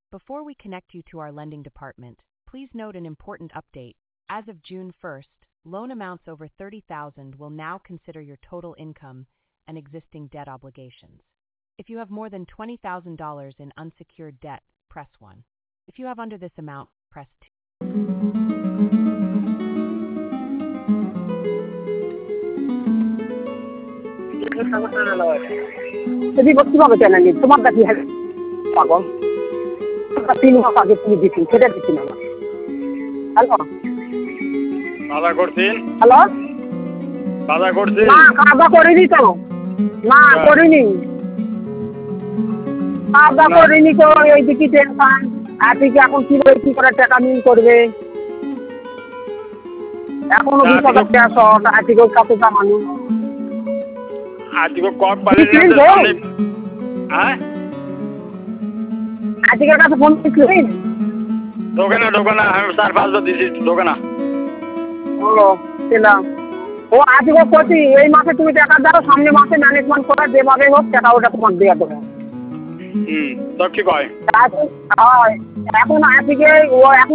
Before we connect you to our lending department, please note an important update. As of June 1st, loan amounts over $30,000 will now consider your total income and existing debt obligations. If you have more than $20,000 in unsecured debt, press 1. If you have under this amount, press 2. যদি কিভাবে জানেন তোমার কাছে পাগল 3 মাস আগে তুমি দিচ্ছি সেটা দিচ্ছি না হ্যালো কাদা করছেন হ্যালো কাদা করছেন না কাদা করিনি তো না করিনি কাদা করিনি তো এই দিকে টেনশন আজকে এখন কি করে টাকা মিল করবে এখনো 20,000 টাকা শর্ট আজকে কতটা মানুষ আজকে কক পালেন হ্যাঁ আজকে কাছে ফোন করছিলেন দোকানে আমি 4-5 দিছি দোকানে ও পেলাম ও আজকে কত এই মাসে তুমি টাকা দাও সামনে মাসে ম্যানেজমেন্ট করে যেভাবে হোক টাকা ওটা তোমার দিয়ে দেবো তো কি কয় এখন আজকে ও এখন